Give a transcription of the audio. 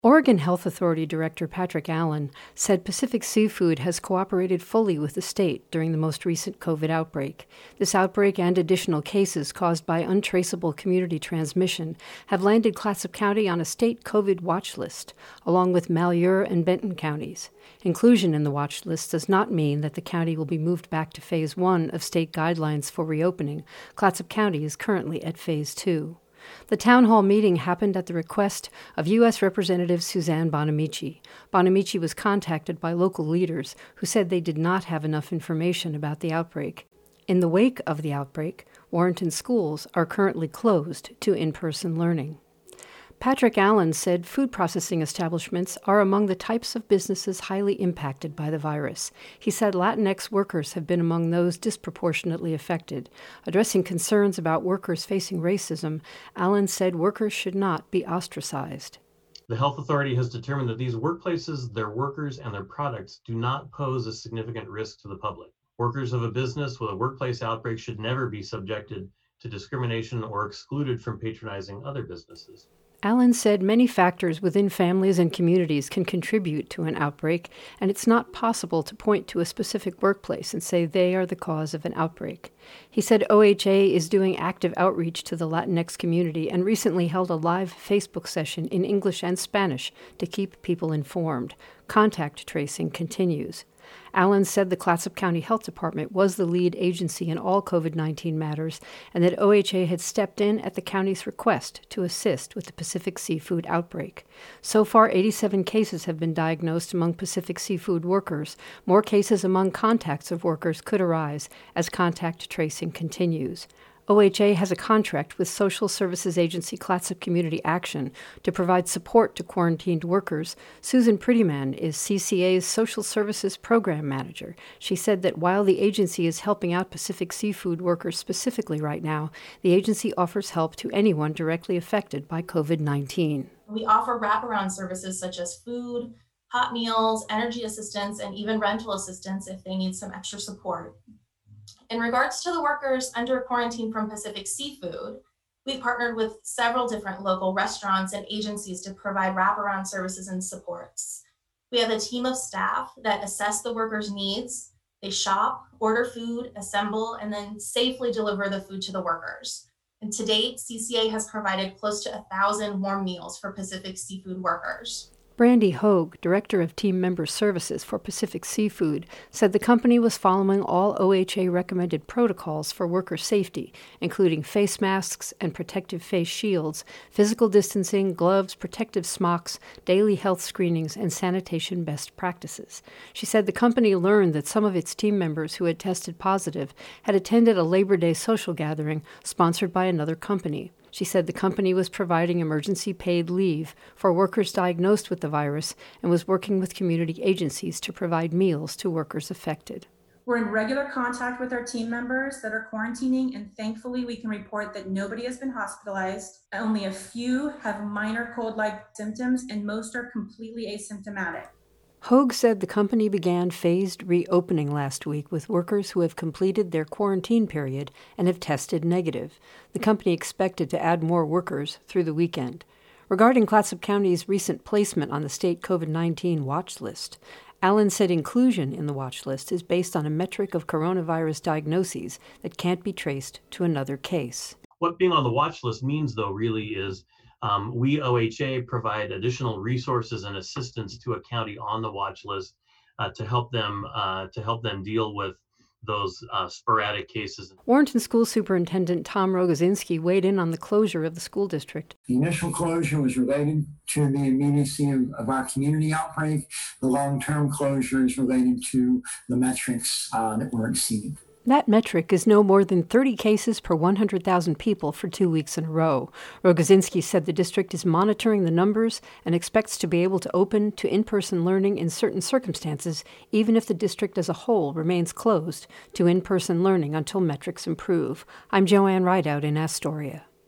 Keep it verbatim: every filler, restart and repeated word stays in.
Oregon Health Authority Director Patrick Allen said Pacific Seafood has cooperated fully with the state during the most recent COVID outbreak. This outbreak and additional cases caused by untraceable community transmission have landed Clatsop County on a state COVID watch list, along with Malheur and Benton counties. Inclusion in the watch list does not mean that the county will be moved back to Phase one of state guidelines for reopening. Clatsop County is currently at Phase two. The town hall meeting happened at the request of U S Representative Suzanne Bonamici. Bonamici was contacted by local leaders who said they did not have enough information about the outbreak. In the wake of the outbreak, Warrenton schools are currently closed to in-person learning. Patrick Allen said food processing establishments are among the types of businesses highly impacted by the virus. He said Latinx workers have been among those disproportionately affected. Addressing concerns about workers facing racism, Allen said workers should not be ostracized. The health authority has determined that these workplaces, their workers, and their products do not pose a significant risk to the public. Workers of a business with a workplace outbreak should never be subjected to discrimination or excluded from patronizing other businesses. Allen said many factors within families and communities can contribute to an outbreak, and it's not possible to point to a specific workplace and say they are the cause of an outbreak. He said O H A is doing active outreach to the Latinx community and recently held a live Facebook session in English and Spanish to keep people informed. Contact tracing continues. Allen said the Clatsop County Health Department was the lead agency in all COVID nineteen matters and that O H A had stepped in at the county's request to assist with the Pacific Seafood outbreak. So far, eighty-seven cases have been diagnosed among Pacific Seafood workers. More cases among contacts of workers could arise as contact tracing continues. O H A has a contract with social services agency Clatsop Community Action to provide support to quarantined workers. Susan Prettyman is C C A's Social Services Program Manager. She said that while the agency is helping out Pacific Seafood workers specifically right now, the agency offers help to anyone directly affected by COVID nineteen. We offer wraparound services such as food, hot meals, energy assistance, and even rental assistance if they need some extra support. In regards to the workers under quarantine from Pacific Seafood, we partnered with several different local restaurants and agencies to provide wraparound services and supports. We have a team of staff that assess the workers' needs. They shop, order food, assemble, and then safely deliver the food to the workers. And to date, C C A has provided close to a thousand warm meals for Pacific Seafood workers. Brandy Hogue, Director of Team Member Services for Pacific Seafood, said the company was following all O H A-recommended protocols for worker safety, including face masks and protective face shields, physical distancing, gloves, protective smocks, daily health screenings, and sanitation best practices. She said the company learned that some of its team members who had tested positive had attended a Labor Day social gathering sponsored by another company. She said the company was providing emergency paid leave for workers diagnosed with the virus and was working with community agencies to provide meals to workers affected. We're in regular contact with our team members that are quarantining, and thankfully we can report that nobody has been hospitalized. Only a few have minor cold-like symptoms, and most are completely asymptomatic. Hogue said the company began phased reopening last week with workers who have completed their quarantine period and have tested negative. The company expected to add more workers through the weekend. Regarding Clatsop County's recent placement on the state COVID nineteen watch list, Allen said inclusion in the watch list is based on a metric of coronavirus diagnoses that can't be traced to another case. What being on the watch list means, though, really is Um, we, O H A, provide additional resources and assistance to a county on the watch list uh, to help them uh, to help them deal with those uh, sporadic cases. Warrenton School Superintendent Tom Rogozinski weighed in on the closure of the school district. The initial closure was related to the immediacy of, of our community outbreak. The long-term closure is related to the metrics uh, that were exceeded. That metric is no more than thirty cases per one hundred thousand people for two weeks in a row. Rogozinski said the district is monitoring the numbers and expects to be able to open to in-person learning in certain circumstances, even if the district as a whole remains closed to in-person learning until metrics improve. I'm Joanne Rideout in Astoria.